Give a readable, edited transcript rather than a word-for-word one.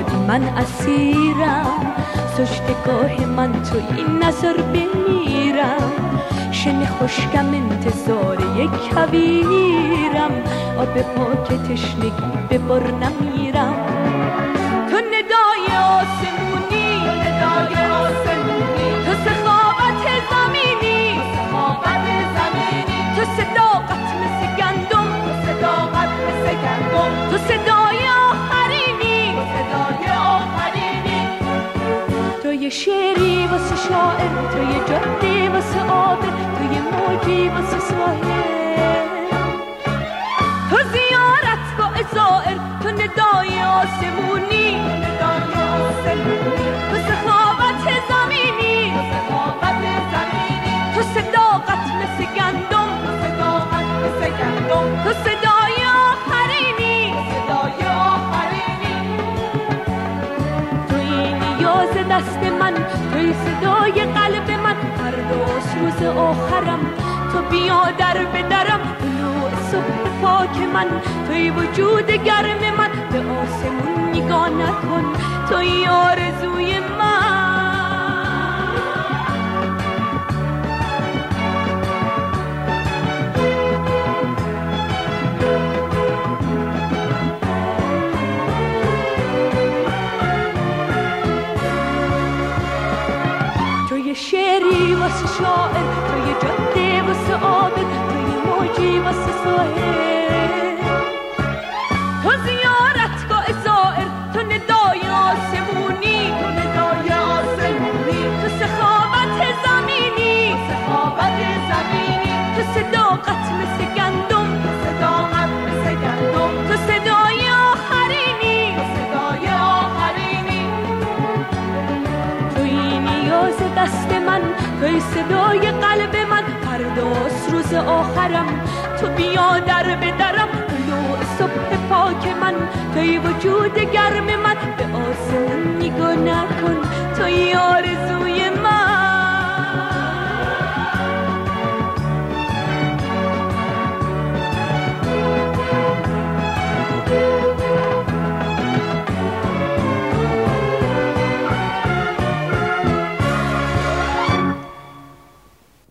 من اسیرم، سجدگاه من تو این نظر بمیرم. شن خشکم انتظار یک کویرم، آب پاک تشنگی به بر نمیرم. تو ندای آسمونی، تو سخاوت زمینی، تو صداقت مثل گندم، تو صدای آخرینی، تو یه شعری واسه شاعر، تو یه جاده واسه عابر، تو یه موجی واسه ساحل، تو زیارتگاه زائر، تو ندای آسمونی، تو سخاوت زمینی، تو صداقت مثل گندم، تو صدای آخرینی، توی نیاز دست من، توی صدای قلب من، فرداست روز آخرم. تو بیا در به درم، طلوع صبح پاک من، توی وجود گرم من، به آسمون نگاه نکن، توی آرزوی من. توی شعری واسه شاعر، توی جاده واسه عابر، توی موجی واسه ساحل، تو زیارتگاه زائر، تو ندای آسمونی، تو سخاوت زمینی، تو صداقت مثل گندم، تو صدای آخرینی، توی نیاز دست من، توی صدای قلب من، فرداست روز آخرم. تو بیا در به درم، طلوع صبح پاک من، توی وجود گرم من، به آسمون نگاه نکن،